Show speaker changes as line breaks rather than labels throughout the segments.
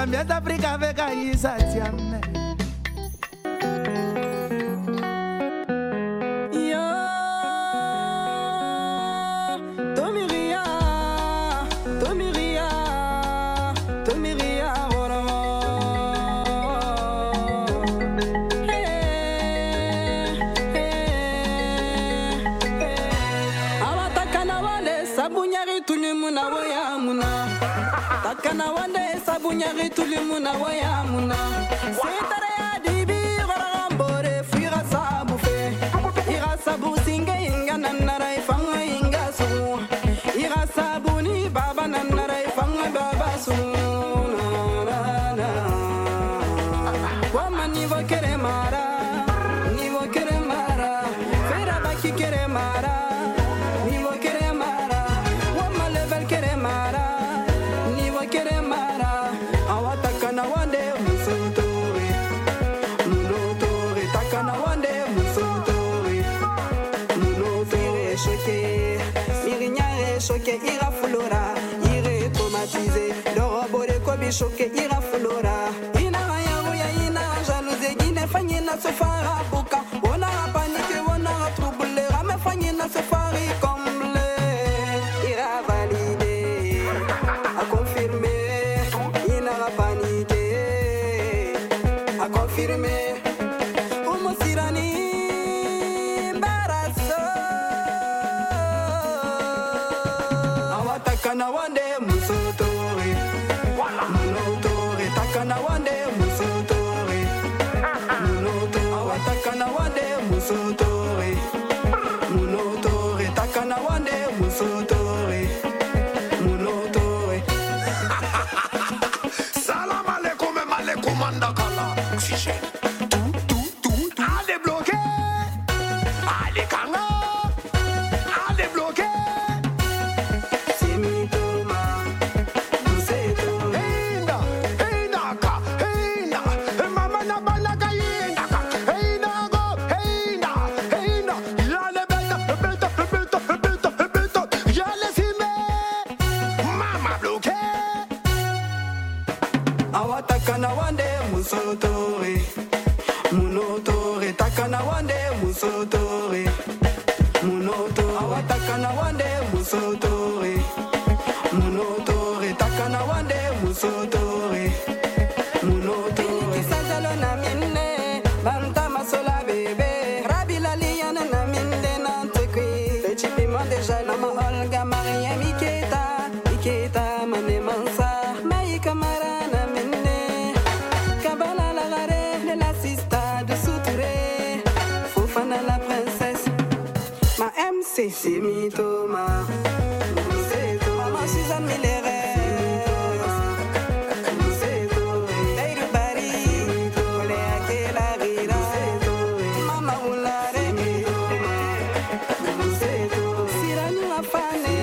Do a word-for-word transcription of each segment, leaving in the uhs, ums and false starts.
Zambia Africa veka isatiame.
Takana wande sabunyari tulimuna wayamuna setare ya dibi garambore fira sabu fe ira sabu singe inga nanara ifanga inga su ira sabu ni baba nanara ifanga baba su na na wama nivo kere mara nivo kere mara fera baki kere mara nivo kere mara wama level kere mara kere mara awatakana wande musotore munotore takana wande musotore munotore choqué irinyare choqué ira flora ire traumatisé dorobore kobi choqué ira flora ina yaru ya ina jalousie gine fanyina sofara buka ona panique ona trouble rame fanyina sofari comble ira validé a confirmer confirmé Umu sirani baraso awatakana wande musotore munotore takana wande musotore munoto awatakana wande musotore munotore takana wande musotore munotore
Salam alaikum alaikum andakala oxygène. Tout, tout, tout, tout. Allez bloquer. Allez kanga. Allez bloquer.
C'est mi toma. C'est tout.
Hey na, hey naka, hey na. Mama na banaka yinaka. Hey na go, hey na, hey na. Yale beta, beta, beta, beta, beta. Yale sime. Mama bloquer.
Awatakana wande musotore munotore takana wande musotore munoto awatakana wande musotore munotore takana wande musotore munotore kisajalo na minne banta masola bebe rabila liana na minne nantekwi le chipima deja na ma olga maria miketa miketa mane mansa mai kamara la princesse, ma M C, c'est mi Thomas, c'est Thomas, ma Suzanne Miller, c'est Thomas, Leïdou Bari, Olea Kelarira, Mama Oulare, c'est Thomas, Cyrano Afane,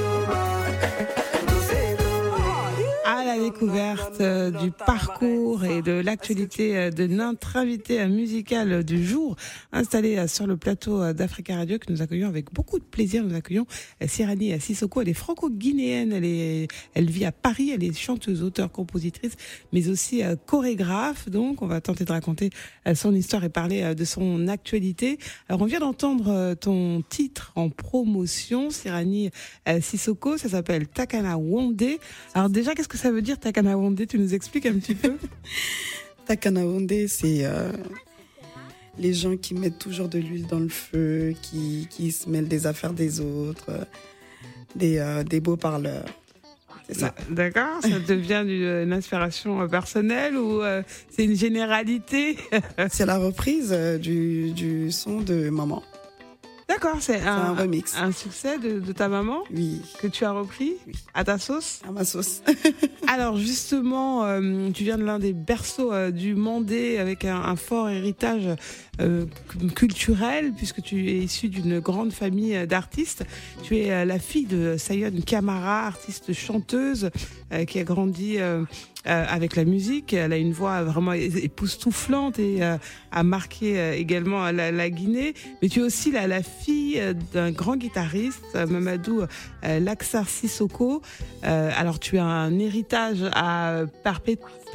c'est Thomas.
À la découverte euh, du parcours et de l'actualité euh, de notre invité euh, musical du jour, installé euh, sur le plateau euh, d'Africa Radio, que nous accueillons avec beaucoup de plaisir. Nous accueillons euh, Sirani Sissoko. Elle est franco-guinéenne, elle, est, elle vit à Paris, elle est chanteuse, auteure, compositrice, mais aussi euh, chorégraphe. Donc, on va tenter de raconter euh, son histoire et parler euh, de son actualité. Alors, on vient d'entendre euh, ton titre en promotion, Sirani euh, Sissoko. Ça s'appelle Takana Wande. Alors déjà, qu'est-ce que ça veut dire Takana Wande? Tu nous expliques un petit peu?
Takana Wande, c'est euh, les gens qui mettent toujours de l'huile dans le feu, qui, qui se mêlent des affaires des autres, euh, des, euh, des beaux parleurs. C'est ça.
D'accord, ça devient une inspiration personnelle ou euh, c'est une généralité?
C'est la reprise euh, du, du son de Maman.
D'accord, c'est un,
un remix.
Un succès de, de ta maman?
Oui.
Que tu as repris?
Oui.
À ta sauce?
À ma sauce.
Alors justement, euh, tu viens de l'un des berceaux euh, du Mandé avec un, un fort héritage euh, culturel puisque tu es issu d'une grande famille d'artistes. Tu es euh, la fille de Sayone Camara, artiste chanteuse euh, qui a grandi euh, euh, avec la musique. Elle a une voix vraiment époustouflante et euh, a marqué euh, également la, la Guinée. Mais tu es aussi la, la fille d'un grand guitariste, Mamadou euh, Laksar Sissoko. Euh, alors tu as un héritage à perpé-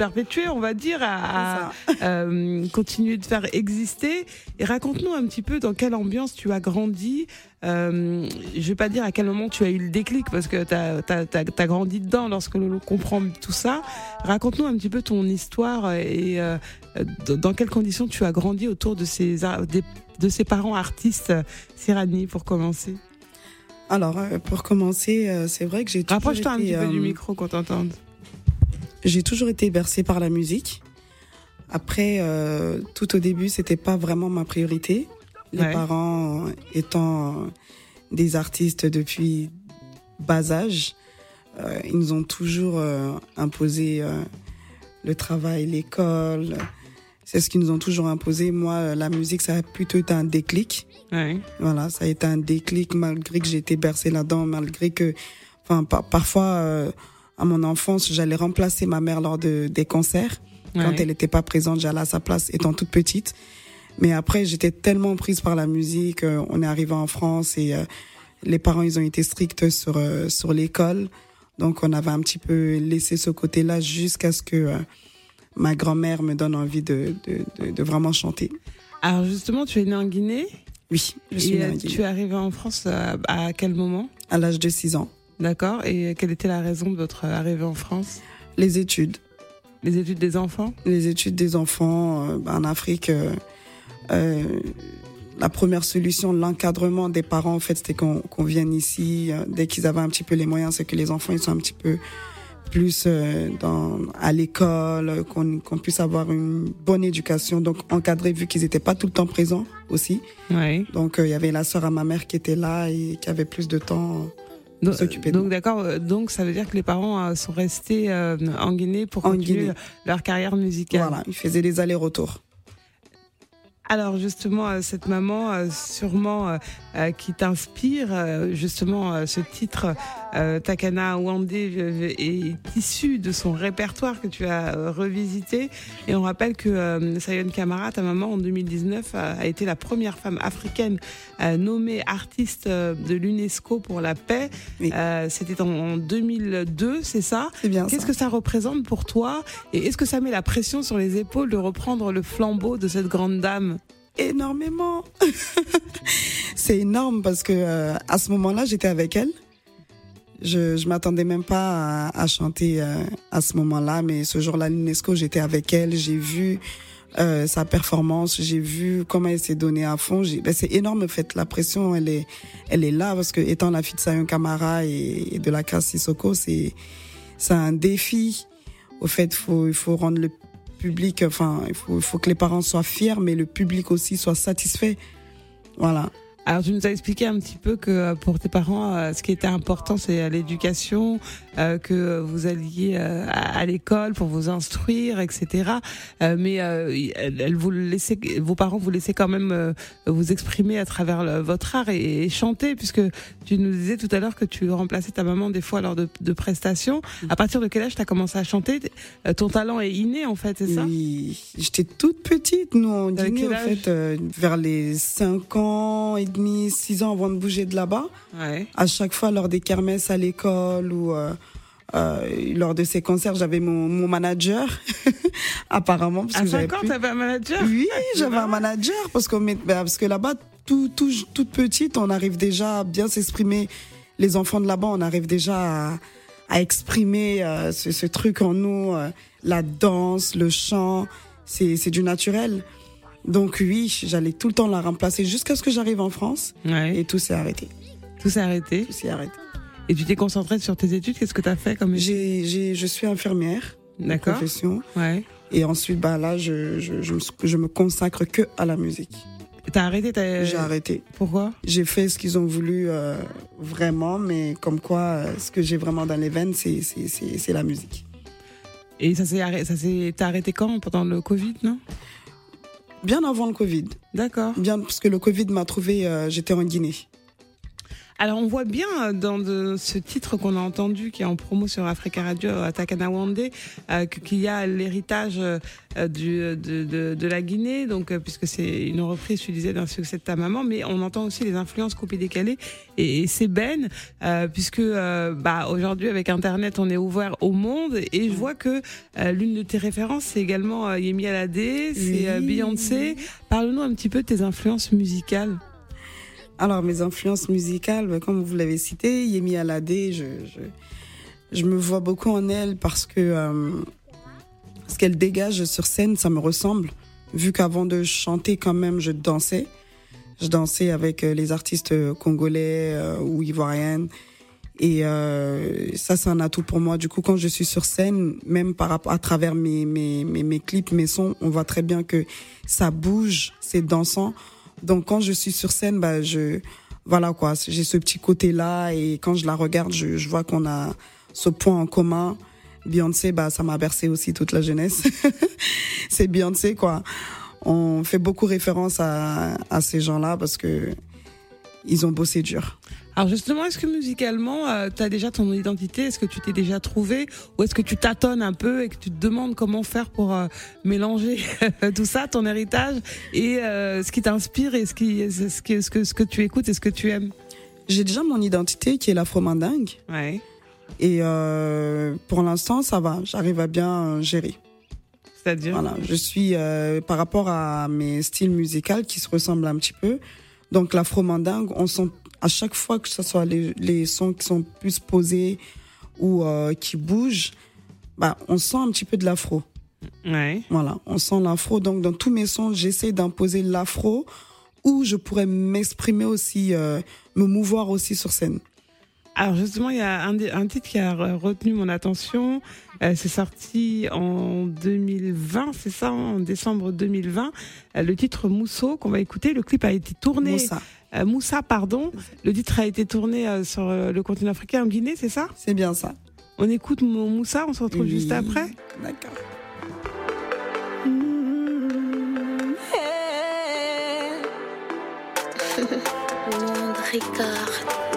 perpétuer, on va dire, à, à euh, continuer de faire exister. Et raconte-nous un petit peu dans quelle ambiance tu as grandi. Euh, je vais pas dire à quel moment tu as eu le déclic, parce que t'as, t'as, t'as, t'as grandi dedans lorsque Lolo comprend tout ça. Raconte-nous un petit peu ton histoire et euh, dans quelles conditions tu as grandi autour de ces, de ces parents artistes. Sirani, pour commencer.
Alors, euh, pour commencer, euh, c'est vrai que j'ai toujours
Rapproche-toi
été,
un petit peu
euh,
du micro qu'on t'entende.
J'ai toujours été bercée par la musique. Après, euh, tout au début, c'était pas vraiment ma priorité. Les
Ouais.
parents étant des artistes depuis bas âge, euh, ils nous ont toujours euh, imposé euh, le travail, l'école. C'est ce qu'ils nous ont toujours imposé. Moi, la musique, ça a plutôt été un déclic.
Ouais.
Voilà, ça a été un déclic malgré que j'ai été bercée là-dedans, malgré que, enfin, par, parfois, euh, à mon enfance, j'allais remplacer ma mère lors de des concerts.
Ouais.
Quand elle n'était pas présente, j'allais à sa place, étant toute petite. Mais après, j'étais tellement prise par la musique. Euh, on est arrivé en France et euh, les parents, ils ont été stricts sur euh, sur l'école. Donc, on avait un petit peu laissé ce côté-là jusqu'à ce que euh, ma grand-mère me donne envie de, de, de, de vraiment chanter.
Alors justement, tu es né en Guinée.
Oui, je suis
Et
née en
euh,
Guinée.
tu es arrivé en France à, à quel moment?
À l'âge de six ans.
D'accord. Et quelle était la raison de votre arrivée en France?
Les études.
Les études des enfants?
Les études des enfants euh, en Afrique. Euh, euh, la première solution, l'encadrement des parents, en fait, c'était qu'on qu'on vienne ici. Euh, dès qu'ils avaient un petit peu les moyens, c'est que les enfants, ils sont un petit peu plus euh, dans, à l'école, qu'on qu'on puisse avoir une bonne éducation. Donc, encadré, vu qu'ils n'étaient pas tout le temps présents aussi.
Oui.
Donc, il euh, y avait la sœur à ma mère qui était là et qui avait plus de temps pour
Donc,
s'occuper de
donc
moi.
d'accord. euh, Donc ça veut dire que les parents euh, sont restés euh, en Guinée pour
En
continuer
Guinée.
leur carrière musicale.
Voilà, ils faisaient des allers-retours.
Alors justement, euh, cette maman, euh, sûrement euh, euh, qui t'inspire, euh, justement, euh, ce titre euh, Takana Wande euh, est issu de son répertoire que tu as euh, revisité. Et on rappelle que euh, Sayon Camara, ta maman, en deux mille dix-neuf, a, a été la première femme africaine euh, nommée artiste euh, de l'UNESCO pour la paix.
Oui.
Euh, C'était en, en deux mille deux, c'est ça?
C'est bien
Qu'est-ce
ça.
que ça représente pour toi? Et est-ce que ça met la pression sur les épaules de reprendre le flambeau de cette grande dame?
Énormément. C'est énorme parce que euh, à ce moment-là, j'étais avec elle. Je je m'attendais même pas à, à chanter euh, à ce moment-là, mais ce jour-là, à l'UNESCO, j'étais avec elle. J'ai vu euh, sa performance, j'ai vu comment elle s'est donnée à fond. J'ai, ben, c'est énorme, en fait. La pression, elle est, elle est là parce que étant la fille de Sayon Camara et, et de la classe Sissoko, c'est, c'est un défi. Au fait, faut, il faut rendre le public, enfin, il faut, il faut que les parents soient fiers, mais le public aussi soit satisfait. Voilà.
Alors, tu nous as expliqué un petit peu que euh, pour tes parents, euh, ce qui était important, c'est euh, l'éducation, euh, que vous alliez euh, à, à l'école pour vous instruire, et cetera. Euh, mais euh, elle, elle vous laissait, vos parents vous laissaient quand même euh, vous exprimer à travers le, votre art et, et chanter, puisque tu nous disais tout à l'heure que tu remplaçais ta maman des fois lors de, de prestations. À partir de quel âge tu as commencé à chanter? Euh, Ton talent est inné, en fait, c'est ça?
Oui, j'étais toute petite, nous, en
T'avais
Guinée,
quel
en
âge
fait, euh, vers les cinq ans et demi, six ans avant de bouger de là-bas.
Ouais.
À chaque fois, lors des kermesses à l'école ou euh, euh, lors de ces concerts, j'avais mon, mon manager, apparemment. Parce
À
que j'avais
cinq ans,
plus-
t'avais un manager?
Oui, j'avais un manager parce qu'on met, bah, parce que là-bas, tout, tout, toute petite, on arrive déjà à bien s'exprimer. Les enfants de là-bas, on arrive déjà à, à exprimer euh, ce, ce truc en nous, euh, la danse, le chant, c'est, c'est du naturel. Donc oui, j'allais tout le temps la remplacer jusqu'à ce que j'arrive en France
Ouais.
et tout s'est arrêté.
Tout s'est arrêté.
Tout s'est arrêté.
Et tu t'es concentrée sur tes études. Qu'est-ce que tu as fait comme études?
J'ai, j'ai, je suis infirmière de
D'accord.
profession
Ouais.
et ensuite, bah là, je, je, je, me, je me consacre que à la musique.
T'as arrêté t'as...
J'ai arrêté.
Pourquoi?
J'ai fait ce qu'ils ont voulu euh, vraiment, mais comme quoi, euh, ce que j'ai vraiment dans les veines, c'est, c'est, c'est, c'est la musique.
Et ça s'est arrêté, ça s'est, t'as arrêté quand? Pendant le Covid, non?
Bien avant le Covid.
D'accord.
Bien, parce que le Covid m'a trouvé, euh, j'étais en Guinée.
Alors on voit bien dans de, ce titre qu'on a entendu qui est en promo sur Africa Radio, Atakana Wande, euh, qu'il y a l'héritage euh, du, de, de, de la Guinée, donc euh, puisque c'est une reprise, tu disais, d'un succès de ta maman, mais on entend aussi les influences coupées-décalées et, et c'est Ben, euh, puisque euh, bah, aujourd'hui avec Internet on est ouvert au monde et je vois que euh, l'une de tes références c'est également euh, Yemi Alade, c'est euh, Beyoncé. Parle-nous un petit peu de tes influences musicales.
Alors, mes influences musicales, comme vous l'avez cité, Yemi Alade, je, je, je me vois beaucoup en elle parce que euh, ce qu'elle dégage sur scène, ça me ressemble. Vu qu'avant de chanter, quand même, je dansais. Je dansais avec les artistes congolais euh, ou ivoiriennes. Et euh, ça, c'est un atout pour moi. Du coup, quand je suis sur scène, même par rapport à travers mes, mes, mes, mes clips, mes sons, on voit très bien que ça bouge, c'est dansant. Donc quand je suis sur scène, bah je voilà quoi, j'ai ce petit côté là et quand je la regarde, je, je vois qu'on a ce point en commun. Beyoncé, bah ça m'a bercé aussi toute la jeunesse. C'est Beyoncé quoi. On fait beaucoup référence à à ces gens-là parce que ils ont bossé dur.
Alors justement, est-ce que musicalement, euh, tu as déjà ton identité? Est-ce que tu t'es déjà trouvé? Ou est-ce que tu tâtonnes un peu et que tu te demandes comment faire pour euh, mélanger tout ça, ton héritage, et euh, ce qui t'inspire et ce, qui, ce, que, ce, que, ce que tu écoutes et ce que tu aimes?
J'ai déjà mon identité qui est l'afro-mandingue.
Ouais.
Et euh, pour l'instant, ça va. J'arrive à bien gérer.
C'est-à-dire?
Voilà, je suis, euh, par rapport à mes styles musicaux qui se ressemblent un petit peu, donc l'afro-mandingue, on sent à chaque fois que ce soit les, les sons qui sont plus posés ou euh, qui bougent, bah, on sent un petit peu de l'afro.
Ouais.
Voilà, on sent l'afro. Donc, dans tous mes sons, j'essaie d'imposer l'afro où je pourrais m'exprimer aussi, euh, me mouvoir aussi sur scène.
Alors justement, il y a un, un titre qui a retenu mon attention. Euh, c'est sorti en deux mille vingt, c'est ça, en décembre deux mille vingt. Euh, le titre Mousso qu'on va écouter. Le clip a été tourné.
Moussa.
Euh, Moussa, pardon. Le titre a été tourné euh, sur euh, le continent africain, en Guinée, c'est ça?
C'est bien ça.
On écoute Moussa, on se retrouve
Oui.
juste après.
D'accord.
Monde Ricard.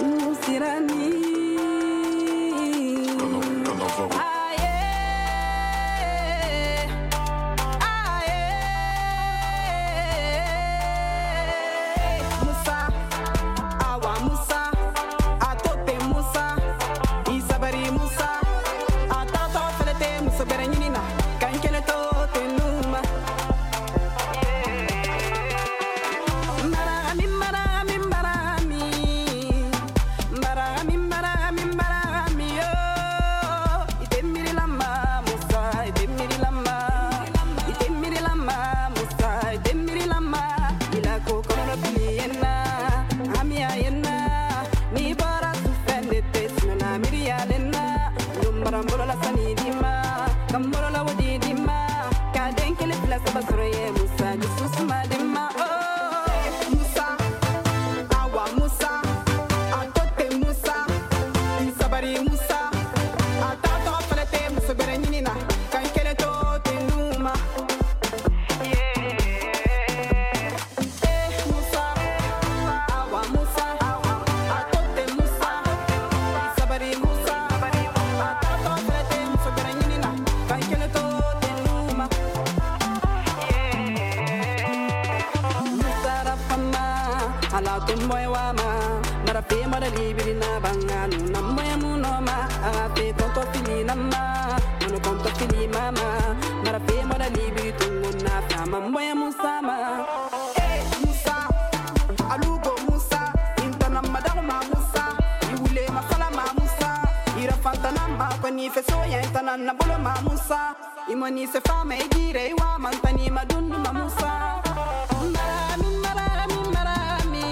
Imani se fama e dire wa mantani madunu mamusa. Marami marami marami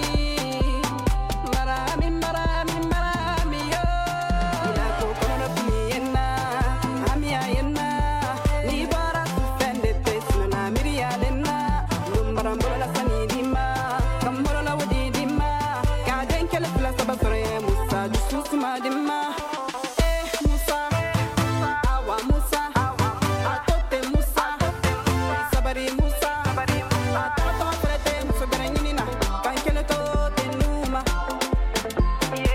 marami marami marami yo. Ila ko kono piena amia yena ni bara tu fende tesu na miria lena lumbara mbola sani dima kambola la wadi dima ka den kele pla sabasore musa jusu ma dima. Yeah.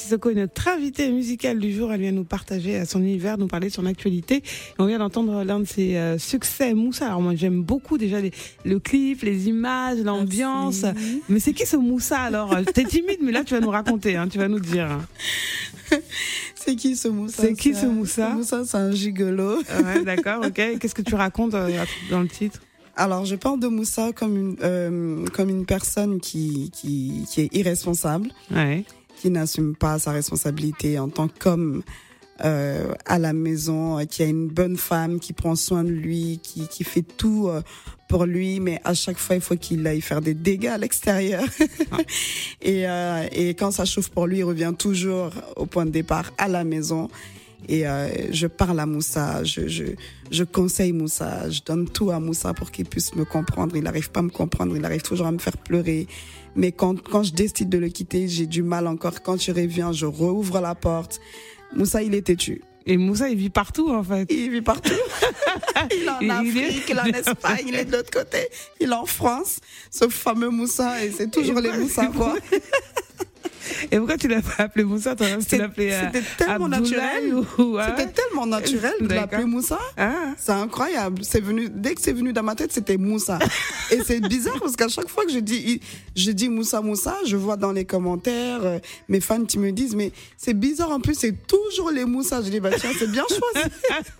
Sissoko est notre invitée musicale du jour. Elle vient nous partager son univers, nous parler de son actualité. Et on vient d'entendre l'un de ses euh, succès, Moussa. Alors moi j'aime beaucoup déjà les, le clip, les images, l'ambiance. Merci. Mais c'est qui ce Moussa alors? T'es timide, mais là tu vas nous raconter, hein, tu vas nous dire.
C'est qui ce Moussa?
C'est qui ce Moussa?
Ce Moussa, c'est un gigolo.
Ouais, d'accord, ok. Qu'est-ce que tu racontes euh, dans le titre?
Alors, je parle de Moussa comme une, euh, comme une personne qui, qui, qui est irresponsable,
ouais.
qui n'assume pas sa responsabilité en tant qu'homme euh, à la maison, qui a une bonne femme, qui prend soin de lui, qui, qui fait tout euh, pour lui, mais à chaque fois, il faut qu'il aille faire des dégâts à l'extérieur. Ah. et, euh, et quand ça chauffe pour lui, il revient toujours au point de départ, à la maison. Et euh, je parle à Moussa, je, je, je conseille Moussa, je donne tout à Moussa pour qu'il puisse me comprendre. Il n'arrive pas à me comprendre, il arrive toujours à me faire pleurer. Mais quand, quand je décide de le quitter, j'ai du mal encore. Quand je reviens, je rouvre la porte. Moussa, il est têtu.
Et Moussa, il vit partout, en fait.
Il vit partout. Il est en il Afrique, il est en Espagne, il est de l'autre côté. Il est en France, ce fameux Moussa, et c'est toujours et les Moussa, quoi.
Et pourquoi tu l'as pas appelé Moussa, toi? Tu l'as appelé
C'était tellement naturel.
Ou, hein?
C'était tellement naturel de l'appeler Moussa.
Ah.
C'est incroyable. C'est venu, dès que c'est venu dans ma tête, c'était Moussa. Et c'est bizarre parce qu'à chaque fois que je dis, je dis Moussa, Moussa, je vois dans les commentaires, euh, mes fans qui me disent, mais c'est bizarre en plus, c'est toujours les Moussa. Je dis, bah tiens, c'est bien choisi.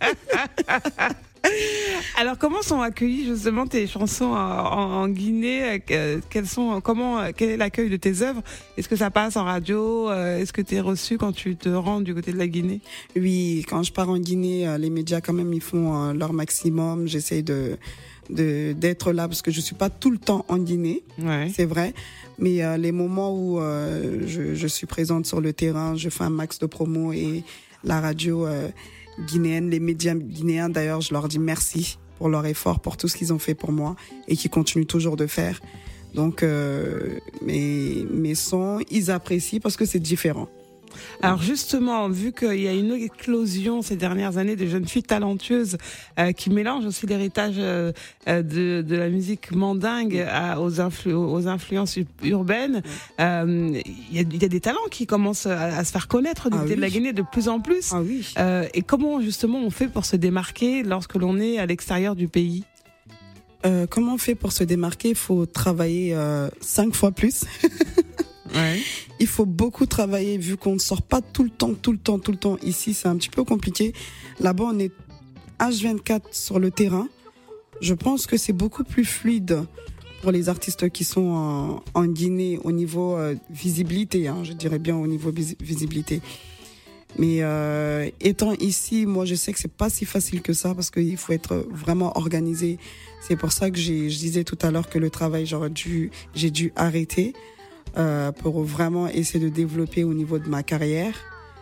Alors, comment sont accueillies justement tes chansons en, en, en Guinée? Quels sont, comment, quel est l'accueil de tes œuvres? Est-ce que ça passe en radio? Est-ce que tu es reçu quand tu te rends du côté de la Guinée?
Oui, quand je pars en Guinée, les médias quand même ils font leur maximum. J'essaie de, de d'être là parce que je suis pas tout le temps en Guinée,
ouais.
C'est vrai. Mais euh, les moments où euh, je, je suis présente sur le terrain, je fais un max de promo et la radio. Euh, guinéenne, les médias guinéens d'ailleurs, je leur dis merci pour leur effort, pour tout ce qu'ils ont fait pour moi et qu'ils continuent toujours de faire. Donc euh, mes, mes sons, ils apprécient parce que c'est différent.
Alors justement, vu qu'il y a une éclosion ces dernières années de jeunes filles talentueuses euh, qui mélangent aussi l'héritage euh, de, de la musique mandingue à, aux, influ- aux influences urbaines, euh, il y a, il y a des talents qui commencent à, à se faire connaître du
ah
côté
oui.
de la Guinée de plus en plus.
Ah oui.
Euh, et comment justement on fait pour se démarquer lorsque l'on est à l'extérieur du pays?
euh, Comment on fait pour se démarquer? Il faut travailler euh, cinq fois plus.
Ouais.
Il faut beaucoup travailler vu qu'on ne sort pas tout le temps, tout le temps, tout le temps. Ici, c'est un petit peu compliqué. Là-bas, on est H vingt-quatre sur le terrain. Je pense que c'est beaucoup plus fluide pour les artistes qui sont en, en Guinée au niveau euh, visibilité, hein, je dirais bien au niveau vis- visibilité. Mais euh, étant ici, moi, je sais que c'est pas si facile que ça parce qu'il faut être vraiment organisé. C'est pour ça que j'ai, je disais tout à l'heure que le travail, j'aurais dû, j'ai dû arrêter. Euh, pour vraiment essayer de développer au niveau de ma carrière.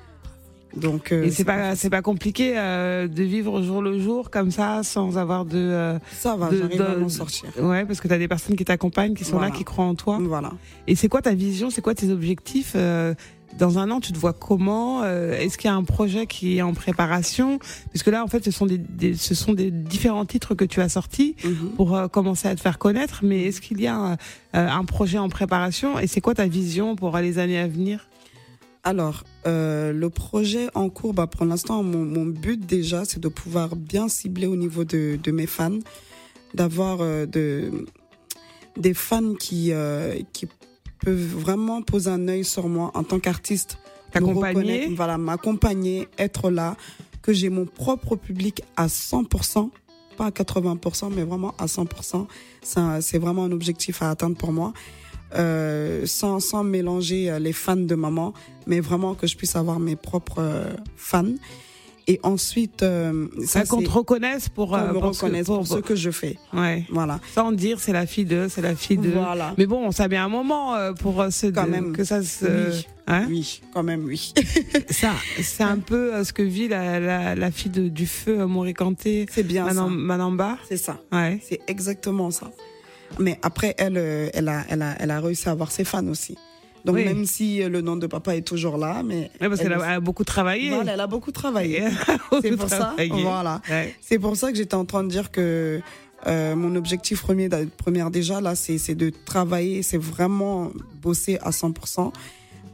Donc, euh,
et c'est pas c'est pas compliqué euh, de vivre jour le jour comme ça sans avoir de euh,
ça va,
de,
j'arrive
de,
à m'en sortir.
Ouais, parce que t'as des personnes qui t'accompagnent, qui sont
voilà.
là, qui croient en toi.
Voilà.
Et c'est quoi ta vision? C'est quoi tes objectifs? euh, Dans un an, tu te vois comment? euh, Est-ce qu'il y a un projet qui est en préparation? Parce que là, en fait, ce sont des, des ce sont des différents titres que tu as sortis mm-hmm. pour euh, commencer à te faire connaître. Mais est-ce qu'il y a un, euh, un projet en préparation? Et c'est quoi ta vision pour les années à venir?
Alors, euh, le projet en cours, bah, pour l'instant, mon, mon but déjà, c'est de pouvoir bien cibler au niveau de, de mes fans, d'avoir euh, de, des fans qui, euh, qui peuvent vraiment poser un œil sur moi en tant qu'artiste,
t'accompagner,
voilà, m'accompagner, être là, que j'ai mon propre public à cent pour cent, pas à quatre-vingts pour cent, mais vraiment à cent pour cent. Ça, c'est vraiment un objectif à atteindre pour moi. Euh, sans, sans mélanger les fans de maman, mais vraiment que je puisse avoir mes propres euh, fans. Et ensuite, euh,
ça, qu'on te reconnaisse pour,
qu'on
euh,
me
pour,
reconnaisse
pour,
pour, pour ce que je fais.
Ouais.
Voilà.
Sans dire c'est la fille de, c'est la fille de.
Voilà.
Mais bon, ça met un moment euh, pour euh, se
quand
de,
même
que ça se.
Oui.
Hein
oui, quand même oui.
Ça, c'est un peu euh, ce que vit la, la, la fille de, du feu euh, Morikanté.
C'est bien
Manam,
ça.
Manamba.
C'est ça.
Ouais.
C'est exactement ça. Mais après, elle, elle a, elle a, elle a réussi à avoir ses fans aussi. Donc oui. Même si le nom de papa est toujours là, mais
oui, parce qu'elle a, a beaucoup travaillé.
Voilà, elle a beaucoup travaillé.
beaucoup
c'est pour
travaillé.
ça. Voilà.
Ouais.
C'est pour ça que j'étais en train de dire que euh, mon objectif premier, première déjà là, c'est, c'est de travailler, c'est vraiment bosser à cent pour cent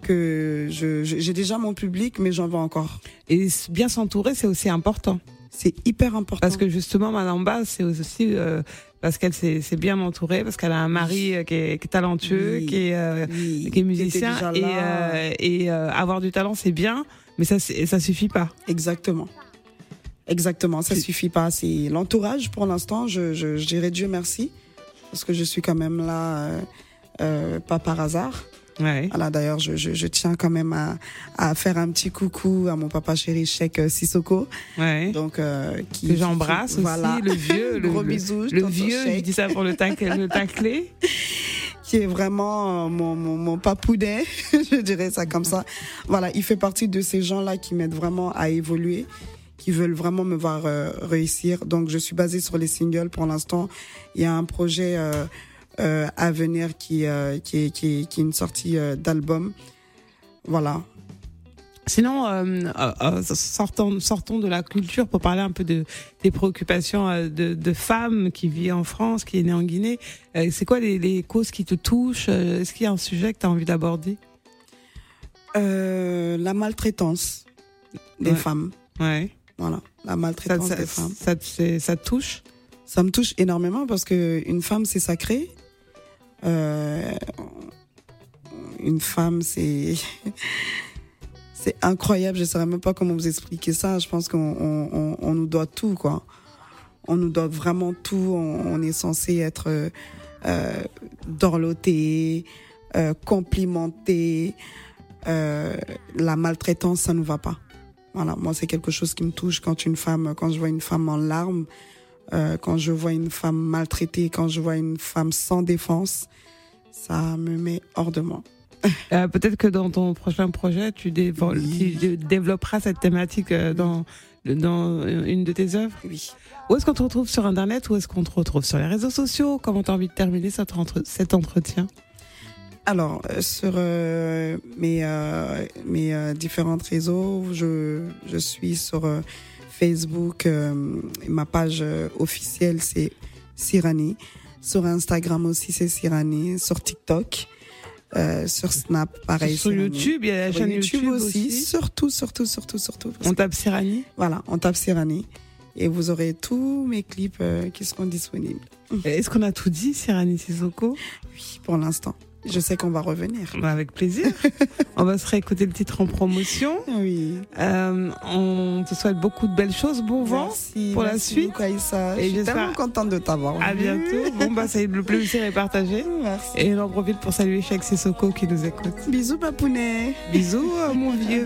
que je, je- j'ai déjà mon public, mais j'en veux encore.
Et s- bien s'entourer, c'est aussi important.
C'est hyper important.
Parce que justement, Madame Ba, c'est aussi euh, parce qu'elle s'est s'est bien entourée, parce qu'elle a un mari euh, qui est, qui est talentueux,
Oui.
qui est, euh,
Oui,
qui est
qui était
musicien.
déjà
Et,
là.
euh, et euh, avoir du talent, c'est bien, mais ça, c'est- ça suffit pas.
Exactement. Exactement, ça
Tu-
suffit pas. C'est l'entourage pour l'instant. Je, je, je dirais Dieu merci parce que je suis quand même là, euh, euh, pas par hasard.
Ouais.
Voilà, d'ailleurs, je, je, je tiens quand même à, à faire un petit coucou à mon papa chéri Cheikh euh, Sissoko,
Ouais.
donc euh, qui
Que j'embrasse
qui-
aussi,
voilà.
le vieux, le,
Gros
le-
bisous,
le
tonton
vieux, je
Cheikh.
dis ça pour le, tac, le tacler.
qui est vraiment euh, mon, mon, mon papounet, je dirais ça comme ça. Voilà, il fait partie de ces gens-là qui m'aident vraiment à évoluer, qui veulent vraiment me voir euh, réussir. Donc, je suis basée sur les singles pour l'instant. Il y a un projet euh, euh, à venir qui, euh, qui, est, qui, est, qui est une sortie euh, d'album. Voilà.
Sinon, euh, euh, euh, sortons, sortons de la culture pour parler un peu de des préoccupations euh, de, de femmes qui vivent en France, qui est née en Guinée. Euh, c'est quoi les, les causes qui te touchent? Euh, Est-ce qu'il y a un sujet que tu as envie d'aborder?
Euh, la maltraitance des
Ouais.
femmes.
Ouais.
Voilà, la
Ça,
maltraitance
ça,
des femmes.
ça, te fait- ça te touche?
Ça me touche énormément parce que une femme, c'est sacré. Euh, une femme, c'est c'est incroyable. Je ne saurais même pas comment vous expliquer ça. Je pense qu'on on, on, on nous doit tout, quoi. On nous doit vraiment tout. On, on est censé être euh, euh, dorloté, euh, complimenté. Euh, la maltraitance, ça nous va pas. Voilà, moi, c'est quelque chose qui me touche quand une femme, quand je vois une femme en larmes. Euh, quand je vois une femme maltraitée, quand je vois une femme sans défense, ça me met hors de moi.
Euh, Peut-être que dans ton prochain projet, tu, dévo-
Oui.
tu dé- développeras cette thématique euh, dans, dans une de tes œuvres.
Oui.
Où est-ce qu'on te retrouve sur Internet? Où est-ce qu'on te retrouve sur les réseaux sociaux? Comment tu as envie de terminer cet, entre- cet entretien?
Alors, euh, sur euh, mes, euh, mes euh, différents réseaux, je, je suis sur euh, Facebook, euh, ma page euh, officielle, c'est Sirani. Sur Instagram aussi, c'est Sirani. Sur TikTok, euh, sur Snap, pareil.
Sur
Sirani.
YouTube, il y a la
Sur
chaîne YouTube, aussi.
Surtout, surtout, surtout, surtout. parce
On tape Sirani.
Voilà, on tape Sirani et vous aurez tous mes clips euh, qui seront disponibles.
Est-ce qu'on a tout dit, Sirani Sissoko?
Oui, pour l'instant. Je sais qu'on va revenir.
Bah, avec plaisir. On va se réécouter le titre en promotion.
Oui.
Euh, on te souhaite beaucoup de belles choses. Bon vent
Merci,
pour la
merci
suite.
beaucoup, Aïssa.
Et
Je suis
j'espère-
tellement contente de t'avoir
À
vu.
bientôt. Bon, bah, ça y est, le plaisir est partagé.
Merci.
Et on en profite pour saluer Cheikh Sissoko qui nous écoute.
Bisous, papounet.
Bisous, euh, mon vieux.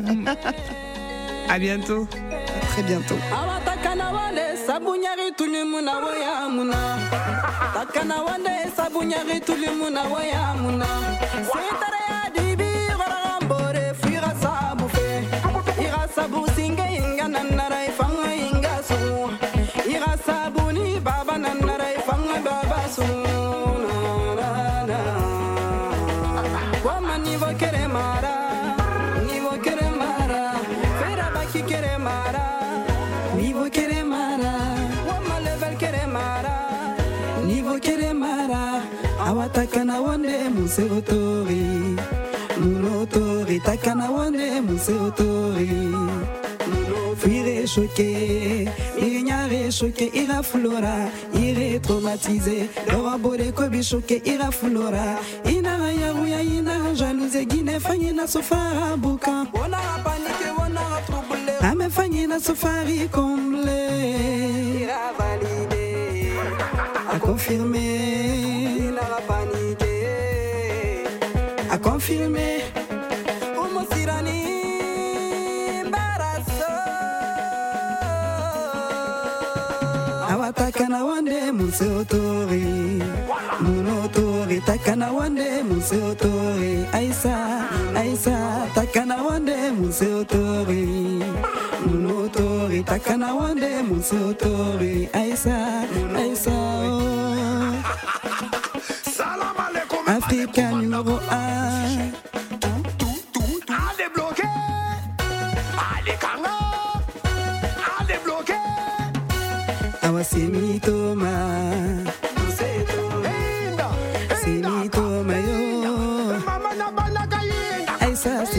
À bientôt.
À très bientôt.
Awa takana wande sabunyari tulimuna waya muna takana wande sabunyari tulimuna waya muna setare ya dibi gorambore fuira sabu fe ira sabu singe inga nanara ifanga inga su ira sabu ni baba nanara ifanga baba su na na na wama nivo kere mara nivo kere mara fera baki kere mara Nivo kere mara, wama level kere mara. Nivo kere mara, awatakana wande muse otori. Munotori takana wande muse otori. Fuire choqué, irignare choqué, ira flora, ire traumatisé. Dora bode kobi choqué, ira flora. Inara yaruya, inara jalouse, guine fanyina sofara buka. Wona panique, wona trouble. Amefanyina safari comblé. Il a validé, a confirmé. Il a paniqué, a confirmé. Omo Sirani Barasso. Awatakana wande muse otori. Munotori takana wande muse otori. Aïssa, Aïssa takana wande muse otori. Munotori takana wande muse otori. Aïssa, Aïssa oh.
Salam alaikum.
Africa numéro un.
Allez bloquer. Allez kanga. Allez bloquer.
Awasemi Toma.
Inda.
Semi Toma yo.
Mama na bana kayinda.
Aïssa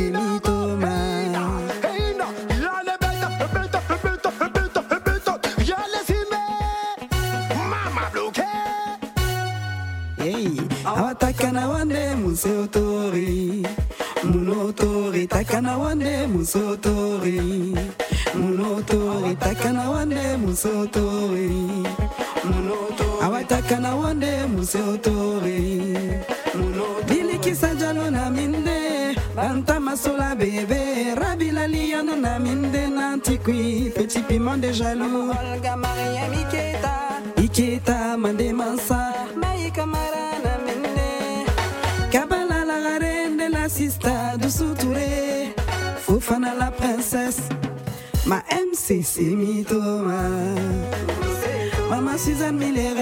museotori munotori takana wande musotori munotori takana wande musotori munotori awatakana wande museotori bilikisa jalo na minde banta masola bébé rabila liano na minde nantikui petit piment de jaloux Olga Maria Miketa Iketa mande mansa Maïka Marana minde Kabala la reine de la sista Doussou Touré Fofana la princesse Ma M C c'est Mitoma Maman Suzanne Milleres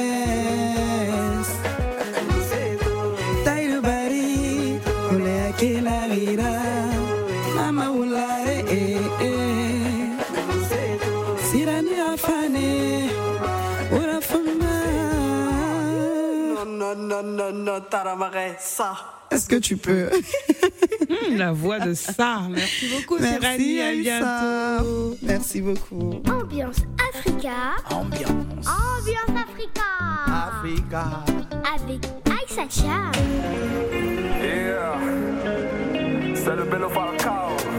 Taïlo Bari Olea Kelarira Mama Oulare eh eh Sirani Afane Oula Fama
Non, non, non, non, Taramare, ça.
Est-ce que tu peux
La voix de ça. Merci beaucoup, Sirani. À bientôt.
Merci beaucoup.
Ambiance Africa.
Ambiance
Ambiance Africa.
Africa.
Avec Aïssa Chia.
Yeah, c'est le Bello Falcao.